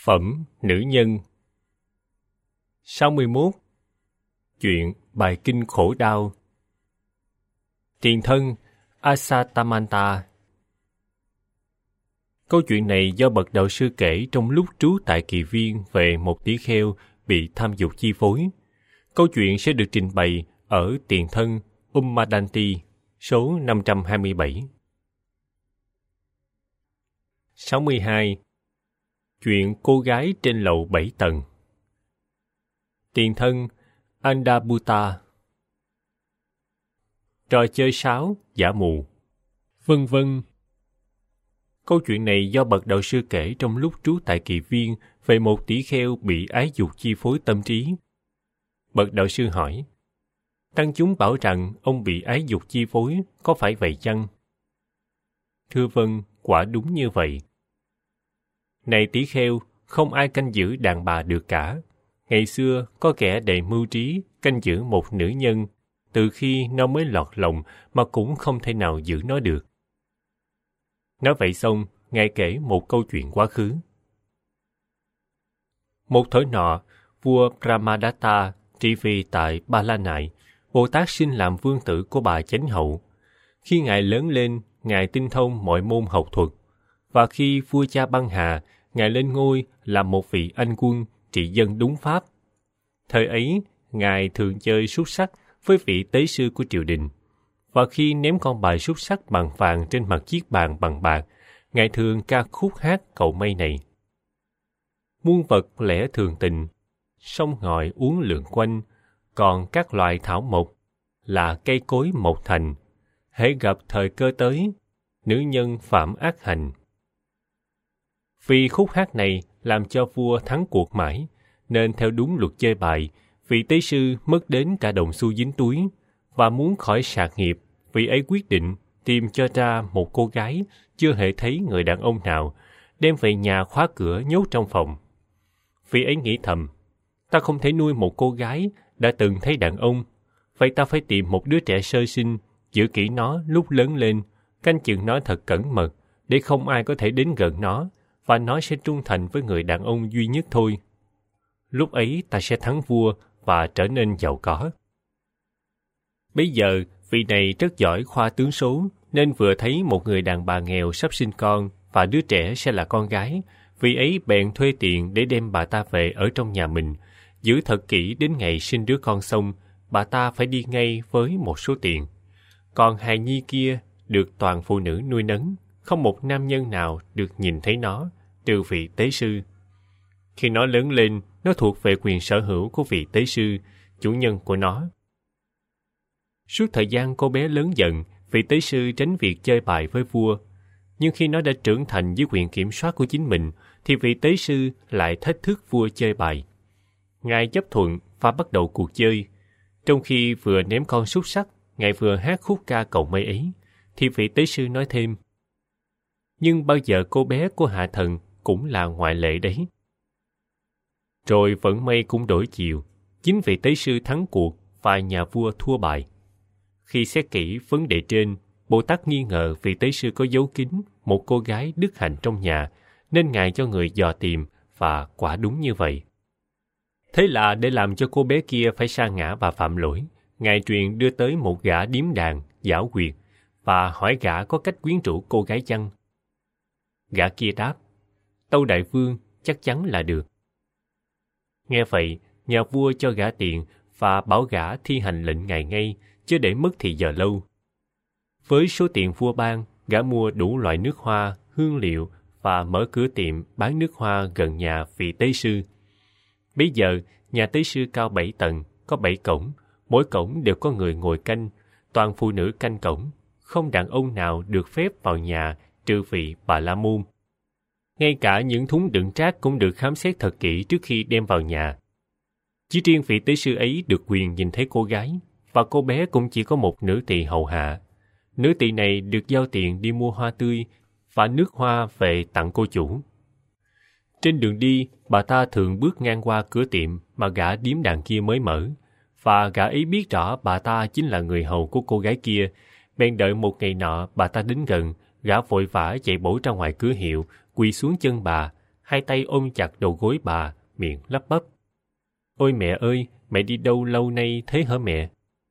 Phẩm nữ nhân. 61. Chuyện bài kinh khổ đau. Tiền thân Asatamanta. Câu chuyện này do bậc đạo sư kể trong lúc trú tại Kỳ Viên về một tỷ kheo bị tham dục chi phối. Câu chuyện sẽ được trình bày ở Tiền thân Ummadanti, số 527. 62. Chuyện cô gái trên lầu 7 tầng. Tiền thân Andabhuta. Trò chơi sáo, giả mù, vân vân. Câu chuyện này do bậc đạo sư kể trong lúc trú tại Kỳ Viên về một tỷ kheo bị ái dục chi phối tâm trí. Bậc đạo sư hỏi: tăng chúng bảo rằng ông bị ái dục chi phối, có phải vậy chăng? Thưa vâng, quả đúng như vậy. Này tỷ kheo, không ai canh giữ đàn bà được cả. Ngày xưa có kẻ đầy mưu trí canh giữ một nữ nhân, từ khi nó mới lọt lòng mà cũng không thể nào giữ nó được. Nói vậy xong, Ngài kể một câu chuyện quá khứ. Một thuở nọ, vua Brahmadatta trị vì tại Ba La Nại, Bồ Tát sinh làm vương tử của bà Chánh Hậu. Khi Ngài lớn lên, Ngài tinh thông mọi môn học thuật, và khi vua cha băng hà, Ngài lên ngôi làm một vị anh quân trị dân đúng pháp. Thời ấy, Ngài thường chơi súc sắc với vị tế sư của triều đình, và khi ném con bài súc sắc bằng vàng trên mặt chiếc bàn bằng bạc, Ngài thường ca khúc hát cầu may này: muôn vật lẽ thường tình, sông ngòi uốn lượn quanh, còn các loài thảo mộc là cây cối mọc thành, hễ gặp thời cơ tới, nữ nhân phạm ác hành. Vì khúc hát này làm cho vua thắng cuộc mãi, nên theo đúng luật chơi bài, vị tế sư mất đến cả đồng xu dính túi, và muốn khỏi sạc nghiệp, vị ấy quyết định tìm cho ra một cô gái chưa hề thấy người đàn ông nào, đem về nhà khóa cửa nhốt trong phòng. Vị ấy nghĩ thầm: ta không thể nuôi một cô gái đã từng thấy đàn ông, vậy ta phải tìm một đứa trẻ sơ sinh, giữ kỹ nó lúc lớn lên, canh chừng nó thật cẩn mật, để không ai có thể đến gần nó, và nó sẽ trung thành với người đàn ông duy nhất thôi. Lúc ấy ta sẽ thắng vua và trở nên giàu có. Bây giờ, vị này rất giỏi khoa tướng số, nên vừa thấy một người đàn bà nghèo sắp sinh con và đứa trẻ sẽ là con gái, vị ấy bèn thuê tiền để đem bà ta về ở trong nhà mình, giữ thật kỹ đến ngày sinh đứa con xong, bà ta phải đi ngay với một số tiền. Còn hài nhi kia được toàn phụ nữ nuôi nấng, không một nam nhân nào được nhìn thấy nó, trừ vị tế sư. Khi nó lớn lên, nó thuộc về quyền sở hữu của vị tế sư, chủ nhân của nó. Suốt thời gian cô bé lớn dần, vị tế sư tránh việc chơi bài với vua. Nhưng khi nó đã trưởng thành dưới quyền kiểm soát của chính mình, thì vị tế sư lại thách thức vua chơi bài. Ngài chấp thuận và bắt đầu cuộc chơi. Trong khi vừa ném con súc sắc, Ngài vừa hát khúc ca cầu may ấy, thì vị tế sư nói thêm: nhưng bao giờ cô bé của hạ thần cũng là ngoại lệ đấy. Rồi vận may cũng đổi chiều, chính vị tế sư thắng cuộc và nhà vua thua bài. Khi xét kỹ vấn đề trên, Bồ Tát nghi ngờ vị tế sư có giấu kín một cô gái đức hạnh trong nhà, nên Ngài cho người dò tìm, và quả đúng như vậy. Thế là để làm cho cô bé kia phải sa ngã và phạm lỗi, Ngài truyền đưa tới một gã điếm đàn, giảo quyệt, và hỏi gã có cách quyến rũ cô gái chăng? Gã kia đáp: tâu đại vương, chắc chắn là được. Nghe vậy, nhà vua cho gã tiền và bảo gã thi hành lệnh Ngài ngay, chứ để mất thì giờ lâu. Với số tiền vua ban, gã mua đủ loại nước hoa, hương liệu và mở cửa tiệm bán nước hoa gần nhà vị tế sư. Bây giờ, nhà tế sư cao 7 tầng, có 7 cổng, mỗi cổng đều có người ngồi canh, toàn phụ nữ canh cổng, không đàn ông nào được phép vào nhà trừ vị Bà La Môn. Ngay cả những thúng đựng trác cũng được khám xét thật kỹ trước khi đem vào nhà. Chỉ riêng vị tế sư ấy được quyền nhìn thấy cô gái, và cô bé cũng chỉ có một nữ tỳ hầu hạ. Nữ tỳ này được giao tiền đi mua hoa tươi và nước hoa về tặng cô chủ. Trên đường đi, bà ta thường bước ngang qua cửa tiệm mà gã điếm đàn kia mới mở, và gã ấy biết rõ bà ta chính là người hầu của cô gái kia. Bèn đợi một ngày nọ bà ta đến gần, gã vội vã chạy bổ ra ngoài cửa hiệu, quỳ xuống chân bà, hai tay ôm chặt đầu gối bà, miệng lắp bắp. Ôi mẹ ơi, mẹ đi đâu lâu nay thế hả mẹ?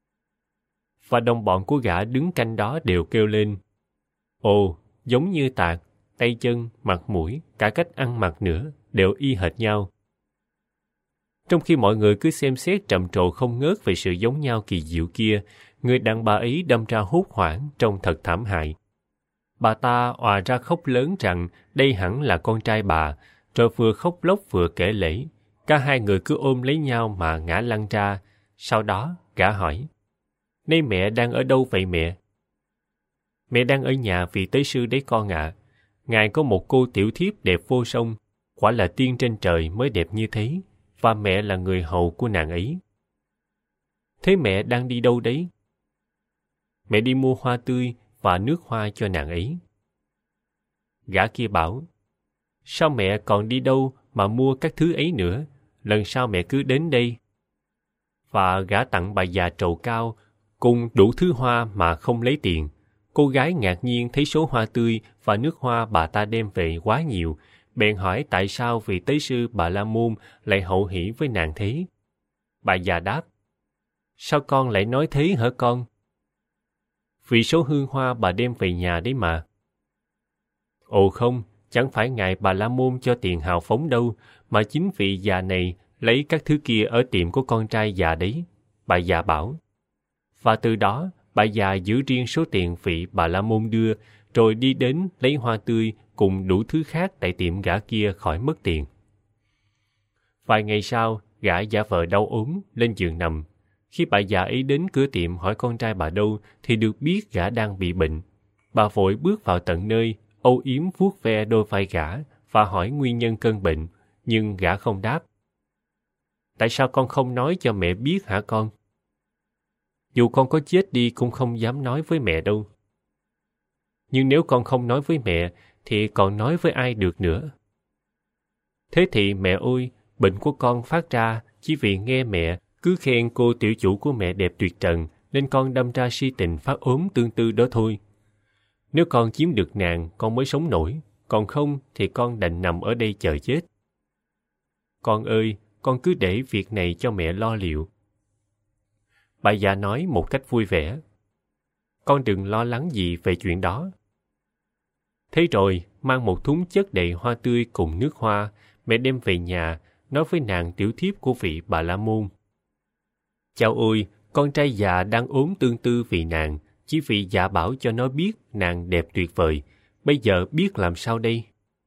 Và đồng bọn của gã đứng canh đó đều kêu lên. Ồ, giống như Tạc, tay chân, mặt mũi, cả cách ăn mặc nữa, đều y hệt nhau. Trong khi mọi người cứ xem xét trầm trồ không ngớt về sự giống nhau kỳ diệu kia, người đàn bà ấy đâm ra hốt hoảng trông thật thảm hại. Bà ta òa ra khóc lớn rằng đây hẳn là con trai bà, rồi vừa khóc lóc vừa kể lể. Cả hai người cứ ôm lấy nhau mà ngã lăn ra. Sau đó, gã hỏi, nay mẹ đang ở đâu vậy mẹ? Mẹ đang ở nhà vị tế sư đấy con ạ. Ngài có một cô tiểu thiếp đẹp vô song, quả là tiên trên trời mới đẹp như thế, và mẹ là người hầu của nàng ấy. Thế mẹ đang đi đâu đấy? Mẹ đi mua hoa tươi và nước hoa cho nàng ấy. Gã kia bảo, sao mẹ còn đi đâu mà mua các thứ ấy nữa, lần sau mẹ cứ đến đây. Và gã tặng bà già trầu cao cùng đủ thứ hoa mà không lấy tiền. Cô gái ngạc nhiên thấy số hoa tươi và nước hoa bà ta đem về quá nhiều, bèn hỏi tại sao vị tế sư Bà La Môn lại hậu hỷ với nàng thế. Bà già đáp, sao con lại nói thế hả con? Vì số hương hoa bà đem về nhà đấy mà. Ồ không, chẳng phải ngài Bà La Môn cho tiền hào phóng đâu, mà chính vị già này lấy các thứ kia ở tiệm của con trai già đấy, bà già bảo. Và từ đó, bà già giữ riêng số tiền vị Bà La Môn đưa, rồi đi đến lấy hoa tươi cùng đủ thứ khác tại tiệm gã kia khỏi mất tiền. Vài ngày sau, gã giả vờ đau ốm, lên giường nằm. Khi bà già ấy đến cửa tiệm hỏi con trai bà đâu, thì được biết gã đang bị bệnh. Bà vội bước vào tận nơi, âu yếm vuốt ve đôi vai gã và hỏi nguyên nhân cơn bệnh, nhưng gã không đáp. Tại sao con không nói cho mẹ biết hả con? Dù con có chết đi cũng không dám nói với mẹ đâu. Nhưng nếu con không nói với mẹ, thì còn nói với ai được nữa? Thế thì mẹ ơi, bệnh của con phát ra chỉ vì nghe mẹ cứ khen cô tiểu chủ của mẹ đẹp tuyệt trần, nên con đâm ra si tình phát ốm tương tư đó thôi. Nếu con chiếm được nàng, con mới sống nổi, còn không thì con đành nằm ở đây chờ chết. Con ơi, con cứ để việc này cho mẹ lo liệu. Bà già nói một cách vui vẻ. Con đừng lo lắng gì về chuyện đó. Thế rồi, mang một thúng chất đầy hoa tươi cùng nước hoa, mẹ đem về nhà, nói với nàng tiểu thiếp của vị Bà La Môn. Chao ôi, con trai già đang ốm tương tư vì nàng, chỉ vì dạ bảo cho nó biết nàng đẹp tuyệt vời. Bây giờ biết làm sao đây?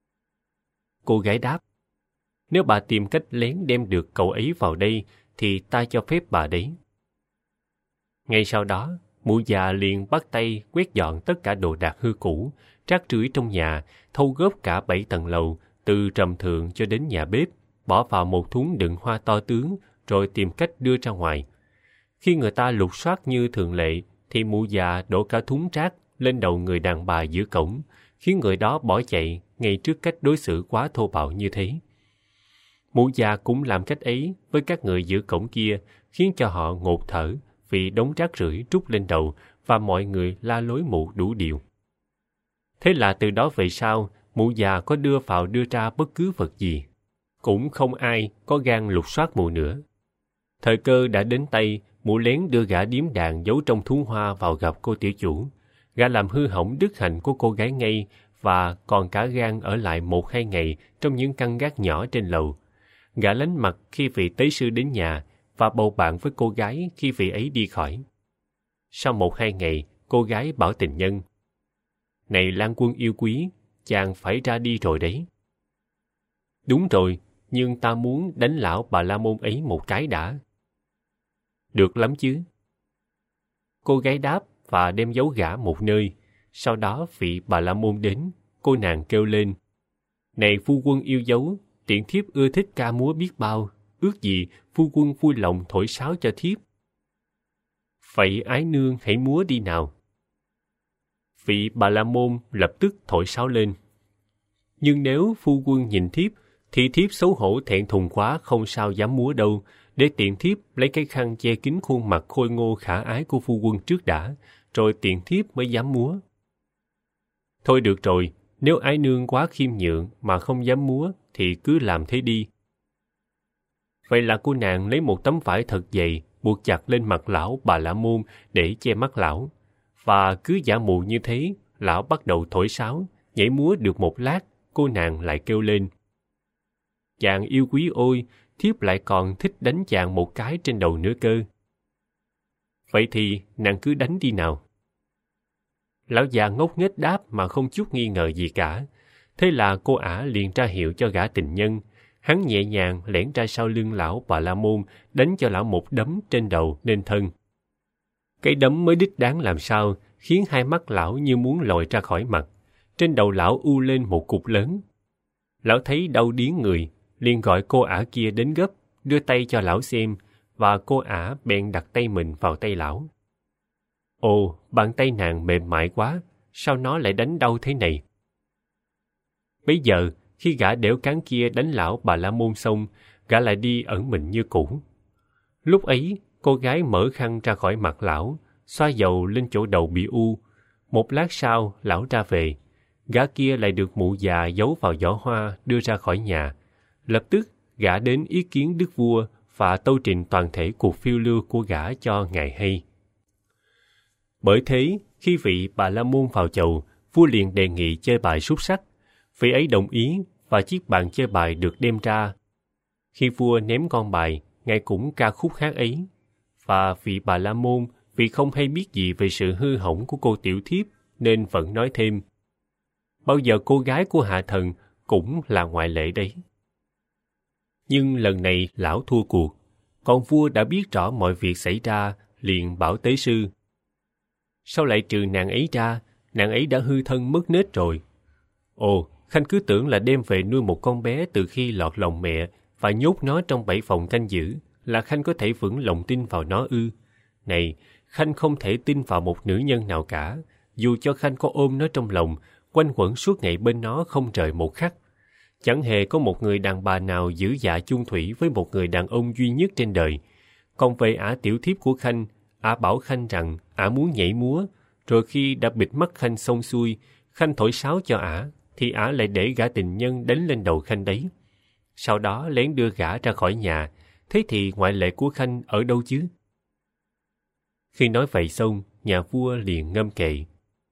Cô gái đáp, nếu bà tìm cách lén đem được cậu ấy vào đây, thì ta cho phép bà đấy. Ngay sau đó, mụ già liền bắt tay quét dọn tất cả đồ đạc hư cũ, rác rưởi trong nhà, thâu góp cả 7 tầng lầu, từ trầm thượng cho đến nhà bếp, bỏ vào một thúng đựng hoa to tướng, rồi tìm cách đưa ra ngoài. Khi người ta lục soát như thường lệ, thì mụ già đổ cả thúng rác lên đầu người đàn bà giữa cổng, khiến người đó bỏ chạy ngay trước cách đối xử quá thô bạo như thế. Mụ già cũng làm cách ấy với các người giữa cổng kia, khiến cho họ ngột thở vì đống rác rưởi trút lên đầu và mọi người la lối mụ đủ điều. Thế là từ đó về sau, mụ già có đưa vào đưa ra bất cứ vật gì, cũng không ai có gan lục soát mụ nữa. Thời cơ đã đến tay, mụ lén đưa gã điếm đàn giấu trong thúng hoa vào gặp cô tiểu chủ. Gã làm hư hỏng đức hạnh của cô gái ngay và còn cả gan ở lại 1-2 ngày trong những căn gác nhỏ trên lầu. Gã lánh mặt khi vị tế sư đến nhà và bầu bạn với cô gái khi vị ấy đi khỏi. Sau 1-2 ngày, cô gái bảo tình nhân, này Lan Quân yêu quý, chàng phải ra đi rồi đấy. Đúng rồi, nhưng ta muốn đánh lão Bà La Môn ấy một cái đã. Được lắm chứ. Cô gái đáp và đem giấu gã một nơi. Sau đó vị Bà La Môn đến, cô nàng kêu lên, này phu quân yêu dấu, tiện thiếp ưa thích ca múa biết bao, ước gì phu quân vui lòng thổi sáo cho thiếp. Vậy ái nương hãy múa đi nào. Vị Bà La Môn lập tức thổi sáo lên. Nhưng nếu phu quân nhìn thiếp, thì thiếp xấu hổ thẹn thùng quá không sao dám múa đâu, để tiện thiếp lấy cái khăn che kín khuôn mặt khôi ngô khả ái của phu quân trước đã, rồi tiện thiếp mới dám múa. Thôi được rồi, nếu ái nương quá khiêm nhượng mà không dám múa, thì cứ làm thế đi. Vậy là cô nàng lấy một tấm vải thật dày buộc chặt lên mặt lão Bà La Môn để che mắt lão. Và cứ giả mù như thế, lão bắt đầu thổi sáo, nhảy múa được một lát, cô nàng lại kêu lên: "Chàng yêu quý ôi, thiếp lại còn thích đánh chàng một cái trên đầu nữa cơ." "Vậy thì nàng cứ đánh đi nào." Lão già ngốc nghếch đáp mà không chút nghi ngờ gì cả. Thế là cô ả liền ra hiệu cho gã tình nhân. Hắn nhẹ nhàng lẻn ra sau lưng lão Bà La Môn, đánh cho lão một đấm trên đầu nên thân. Cái đấm mới đích đáng làm sao, khiến hai mắt lão như muốn lòi ra khỏi mặt. Trên đầu lão u lên một cục lớn. Lão thấy đau điếng người, liền gọi cô ả kia đến gấp, đưa tay cho lão xem, và cô ả bèn đặt tay mình vào tay lão. Ồ, bàn tay nàng mềm mại quá, sao nó lại đánh đau thế này? Bấy giờ, khi gã đẻo cán kia đánh lão Bà La Môn xong, gã lại đi ẩn mình như cũ. Lúc ấy, cô gái mở khăn ra khỏi mặt lão, xoa dầu lên chỗ đầu bị u. Một lát sau, lão ra về. Gã kia lại được mụ già giấu vào giỏ hoa đưa ra khỏi nhà. Lập tức, gã đến ý kiến đức vua và tâu trình toàn thể cuộc phiêu lưu của gã cho ngài hay. Bởi thế, khi vị Bà La Môn vào chầu, vua liền đề nghị chơi bài súc sắc. Vị ấy đồng ý và chiếc bàn chơi bài được đem ra. Khi vua ném con bài, ngài cũng ca khúc hát ấy. Và vị Bà La Môn, vì không hay biết gì về sự hư hỏng của cô tiểu thiếp, nên vẫn nói thêm: bao giờ cô gái của hạ thần cũng là ngoại lệ đấy. Nhưng lần này lão thua cuộc, còn vua đã biết rõ mọi việc xảy ra, liền bảo tế sư: sao lại trừ nàng ấy ra, nàng ấy đã hư thân mất nết rồi. Ồ, Khanh cứ tưởng là đem về nuôi một con bé từ khi lọt lòng mẹ và nhốt nó trong 7 phòng canh giữ, là Khanh có thể vững lòng tin vào nó ư? Này, Khanh không thể tin vào một nữ nhân nào cả, dù cho Khanh có ôm nó trong lòng, quanh quẩn suốt ngày bên nó không rời một khắc. Chẳng hề có một người đàn bà nào giữ dạ chung thủy với một người đàn ông duy nhất trên đời. Còn về ả tiểu thiếp của Khanh, ả bảo Khanh rằng ả muốn nhảy múa, rồi khi đã bịt mắt Khanh xong xuôi, Khanh thổi sáo cho ả, thì ả lại để gã tình nhân đánh lên đầu Khanh đấy. Sau đó lén đưa gã ra khỏi nhà, thế thì ngoại lệ của Khanh ở đâu chứ? Khi nói vậy xong, nhà vua liền ngâm kệ: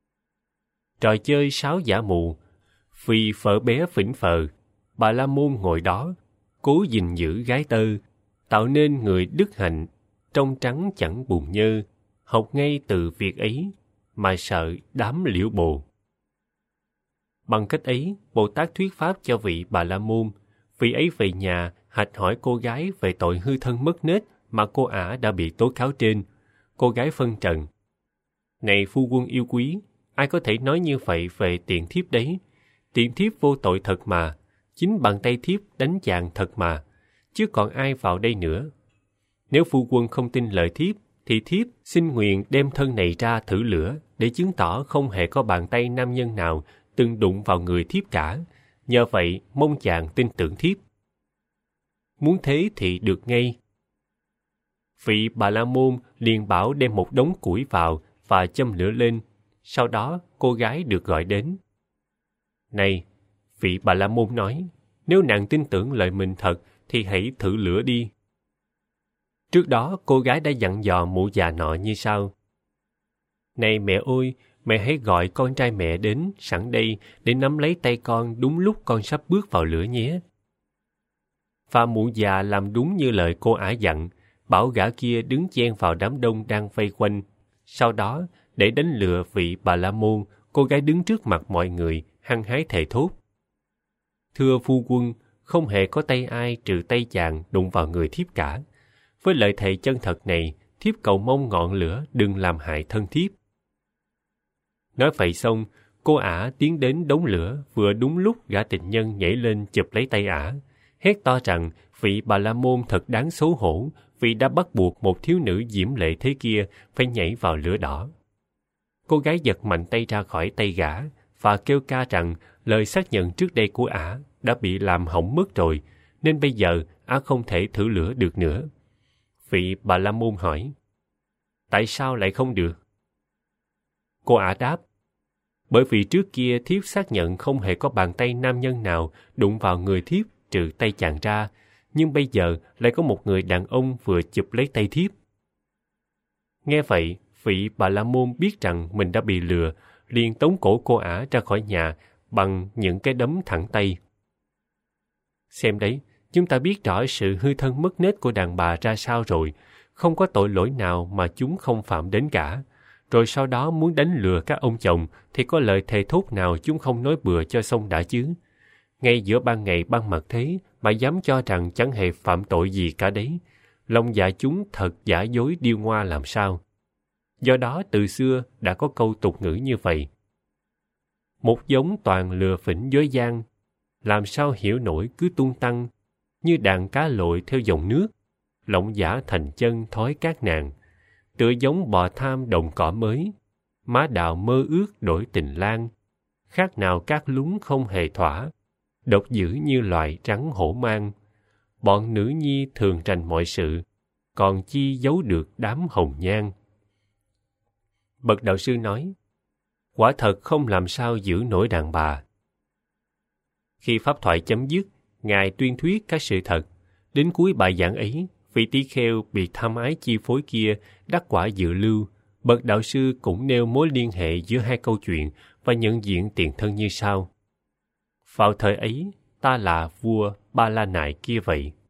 trò chơi sáo giả mù, vì phở bé phỉnh phờ, Bà La Môn ngồi đó, cố gìn giữ gái tơ, tạo nên người đức hạnh, trong trắng chẳng bùn nhơ, học ngay từ việc ấy, mà sợ đám liễu bồ. Bằng cách ấy, Bồ Tát thuyết pháp cho vị Bà La Môn. Vị ấy về nhà hạch hỏi cô gái về tội hư thân mất nết mà cô ả đã bị tố cáo trên. Cô gái phân trần: này phu quân yêu quý, ai có thể nói như vậy về tiện thiếp đấy? Tiện thiếp vô tội thật mà, chính bàn tay thiếp đánh chàng thật mà, chứ còn ai vào đây nữa. Nếu phu quân không tin lời thiếp, thì thiếp xin nguyện đem thân này ra thử lửa để chứng tỏ không hề có bàn tay nam nhân nào từng đụng vào người thiếp cả. Nhờ vậy mong chàng tin tưởng thiếp. Muốn thế thì được ngay. Vị Bà La Môn liền bảo đem một đống củi vào và châm lửa lên. Sau đó cô gái được gọi đến. Này, vị Bà La Môn nói, nếu nàng tin tưởng lời mình thật thì hãy thử lửa đi. Trước đó cô gái đã dặn dò mụ già nọ như sau: này mẹ ơi, mẹ hãy gọi con trai mẹ đến sẵn đây để nắm lấy tay con đúng lúc con sắp bước vào lửa nhé. Và mụ già làm đúng như lời cô ả dặn, bảo gã kia đứng chen vào đám đông đang vây quanh. Sau đó, để đánh lừa vị Bà La Môn, cô gái đứng trước mặt mọi người, hăng hái thề thốt: thưa phu quân, không hề có tay ai trừ tay chàng đụng vào người thiếp cả. Với lời thề chân thật này, thiếp cầu mong ngọn lửa đừng làm hại thân thiếp. Nói vậy xong, cô ả tiến đến đống lửa vừa đúng lúc gã tình nhân nhảy lên chụp lấy tay ả, hét to rằng vị Bà La Môn thật đáng xấu hổ vì đã bắt buộc một thiếu nữ diễm lệ thế kia phải nhảy vào lửa đỏ. Cô gái giật mạnh tay ra khỏi tay gã và kêu ca rằng lời xác nhận trước đây của ả đã bị làm hỏng mất rồi, nên bây giờ ả không thể thử lửa được nữa. Vị Bà La Môn hỏi: tại sao lại không được? Cô ả đáp: Bởi vì trước kia thiếp xác nhận không hề có bàn tay nam nhân nào đụng vào người thiếp trừ tay chàng ra, nhưng bây giờ lại có một người đàn ông vừa chụp lấy tay thiếp. Nghe vậy, vị Bà La Môn biết rằng mình đã bị lừa, liền tống cổ cô ả ra khỏi nhà bằng những cái đấm thẳng tay. Xem đấy, chúng ta biết rõ sự hư thân mất nết của đàn bà ra sao rồi, không có tội lỗi nào mà chúng không phạm đến cả. Rồi sau đó muốn đánh lừa các ông chồng thì có lời thề thốt nào chúng không nói bừa cho xong đã chứ. Ngay giữa ban ngày ban mặt thế mà dám cho rằng chẳng hề phạm tội gì cả đấy. Lòng dạ chúng thật giả dối điêu ngoa làm sao. Do đó từ xưa đã có câu tục ngữ như vậy. Một giống toàn lừa phỉnh dối gian, làm sao hiểu nổi cứ tung tăng, như đàn cá lội theo dòng nước, lộng giả thành chân thói các nàng, tựa giống bò tham đồng cỏ mới, má đào mơ ước đổi tình lang, khác nào các lúng không hề thỏa, độc dữ như loài rắn hổ mang. Bọn nữ nhi thường rành mọi sự, còn chi giấu được đám hồng nhan. Bậc đạo sư nói, quả thật không làm sao giữ nổi đàn bà. Khi pháp thoại chấm dứt, Ngài tuyên thuyết các sự thật. Đến cuối bài giảng ấy, vị tỷ kheo bị tham ái chi phối kia đắc quả dự lưu. Bậc đạo sư cũng nêu mối liên hệ giữa hai câu chuyện và nhận diện tiền thân như sau. Vào thời ấy, ta là vua Ba La Nại kia vậy.